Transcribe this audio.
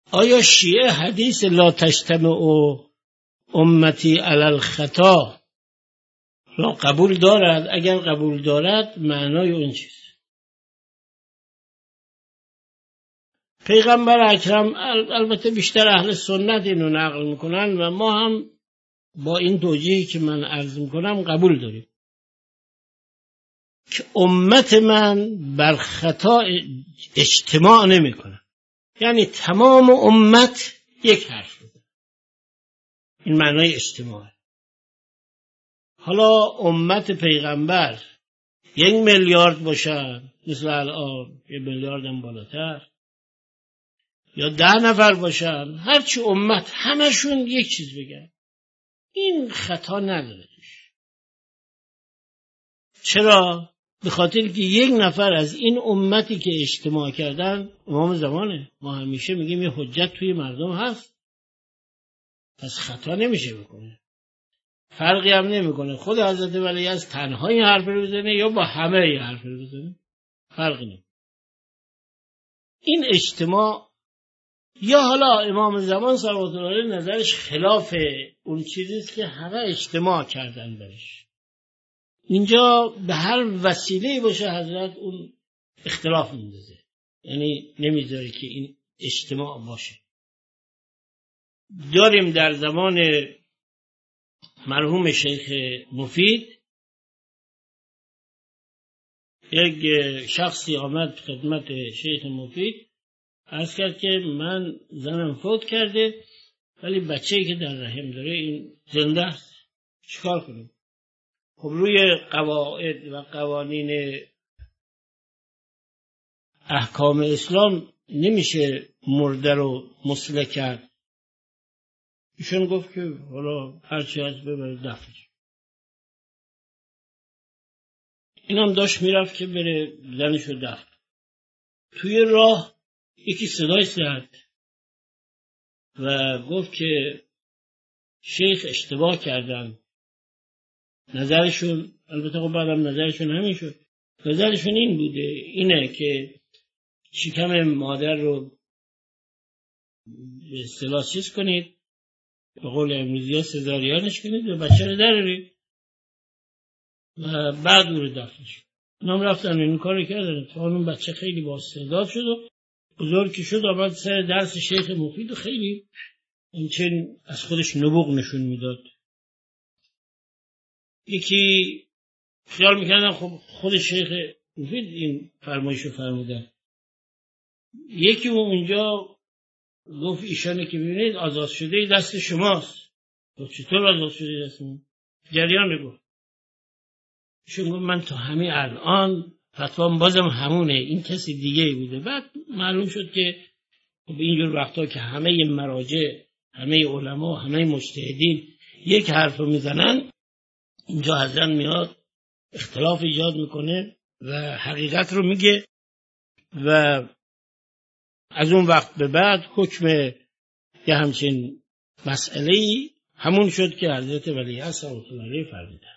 آیا شیعه حدیث لا تجتمع امتی علی الخطا را قبول دارد؟ اگر قبول دارد معنای اون چیست؟ پیغمبر اکرم البته بیشتر اهل سنت اینو نقل میکنن و ما هم با این توجیهی که من عرض میکنم قبول داریم که امت من بر خطا اجتماع نمیکنه، یعنی تمام امت یک حرف بزنه. این معنای اجتماعه. حالا امت پیغمبر 1 میلیارد باشن مثل الان 1 میلیارد هم بالاتر، یا 10 نفر باشن، هرچی امت همشون یک چیز بگن، این خطا نداره توش. چرا؟ به خاطر که 1 نفر از این امتی که اجتماع کردن امام زمانه. ما همیشه میگیم یه حجت توی مردم هست، پس خطا نمیشه بکنه. فرقی هم نمیکنه خود حضرت ولی از تنها این حرف رو بزنه یا با همه این حرف رو بزنه، فرقی نمیکنه. این اجتماع، یا حالا امام زمان صلوات الله علیه نظرش خلاف اون چیزیست که همه اجتماع کردن برش. اینجا به هر وسیله باشه حضرت اون اختلاف میندازه، یعنی نمیذاره که این اجتماع باشه. داریم در زمان مرحوم شیخ مفید یک شخصی آمد خدمت شیخ مفید، عرض کرد که من زنم فوت کرده ولی بچه‌ای که در رحم داره این زنده است، چیکار کنیم؟ خب روی قواعد و قوانین احکام اسلام نمیشه مرده رو مصلح کرد. ایشون گفت که حالا هرچی هست ببرید دفنش. اینم داشت میرفت که بره زنشو دفن. توی راه یکی صدای زد و گفت که شیخ اشتباه کردن، نظرشون، البته خب بعدم نظرشون همین شد، نظرشون این بوده، اینه که شکم مادر رو به اصطلاح چیز کنید، به قول امروزی ها سزاریانش کنید و بچه رو درارید و بعد او رو دفنش. نام رفتن این کار کردن تا اون بچه خیلی با استعداد شد و بزرگ که شد آمد سر درس شیخ مفید و خیلی اینچنین از خودش نبوغ نشون میداد. یکی خیال میکردن خب خود شیخ مفید این فرمایشو فرمودن. یکی اونجا گفت ایشانه که ببینید آزاد شده دست شماست. گفت چطور آزاد شده دست من؟ جریان رو گفت. ایشون گفت من تا همین الان فتوام بازم همونه، این کسی دیگه ای بوده. بعد معلوم شد که خب اینجور وقتا که همه مراجع، همه علما، همه مجتهدین یک حرف رو میزنن، اینجا حضرت میاد اختلاف ایجاد میکنه و حقیقت رو میگه و از اون وقت به بعد حکم یه همچین مسئله‌ای همون شد که حضرت ولیعصر صلوات الله علیه فرمودن.